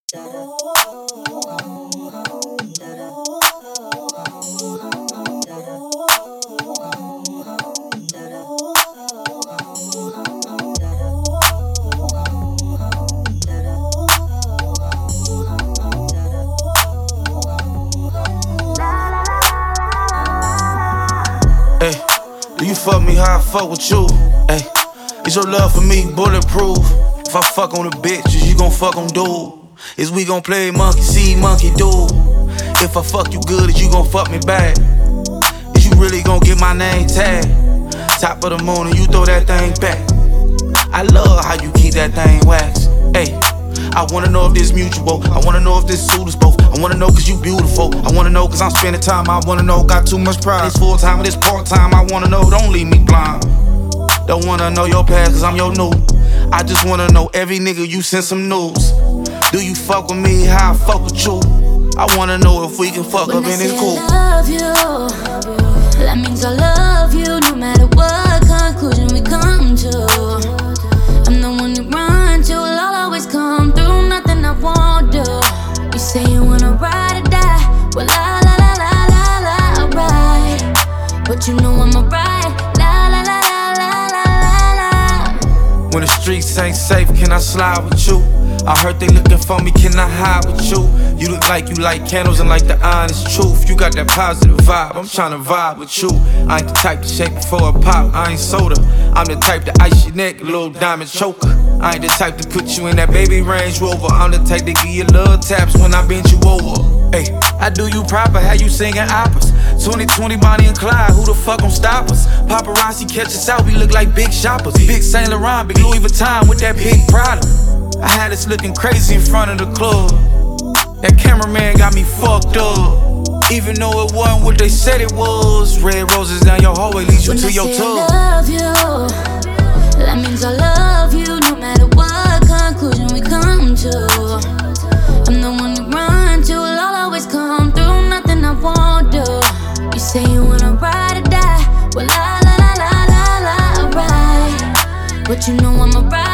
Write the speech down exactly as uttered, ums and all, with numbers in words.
Hey, do you fuck me how I fuck with you? Hey, is your love for me bulletproof? If I fuck on the bitches, you gon' fuck on dude. Is we gon' play monkey see, monkey do? If I fuck you good, is you gon' fuck me back? Is you really gon' get my name tagged? Top of the moon and you throw that thing back. I love how you keep that thing waxed. Hey, I wanna know if this mutual. I wanna know if this suit is both. I wanna know cause you beautiful. I wanna know cause I'm spending time. I wanna know, got too much pride. This full time or this part time. I wanna know, don't leave me blind. Don't wanna know your past cause I'm your new. I just wanna know every nigga you send some news. Do you fuck with me how I fuck with you? I wanna know if we can fuck when up I and it's say cool. I love you, that means I love you no matter what conclusion we come to. I'm the one you run to, I'll always come through, nothing I won't do. You say you wanna ride or die, well la la la la la la, alright. But you know I'm alright, la la la la la la la la. When the streets ain't safe, can I slide with you? I heard they looking for me, can I hide with you? You look like you light candles and like the honest truth. You got that positive vibe, I'm tryna vibe with you. I ain't the type to shake before a pop, I ain't soda. I'm the type to ice your neck, a little diamond choker. I ain't the type to put you in that baby Range Rover. I'm the type to give you little taps when I bend you over. Hey, I do you proper, how you singing operas. twenty twenty Bonnie and Clyde, who the fuck gon' stop us? Paparazzi catch us out, we look like big shoppers. Big Saint Laurent, big Louis Vuitton with that big Prada. I had us looking crazy in front of the club. That cameraman got me fucked up. Even though it wasn't what they said it was. Red roses down your hallway leads you when to I your say tub. I love you, that means I love you no matter what conclusion we come to. I'm the one you run to, I'll always come through, nothing I won't do. You say you wanna ride or die, well la la la la la la, alright. But you know I'm alright.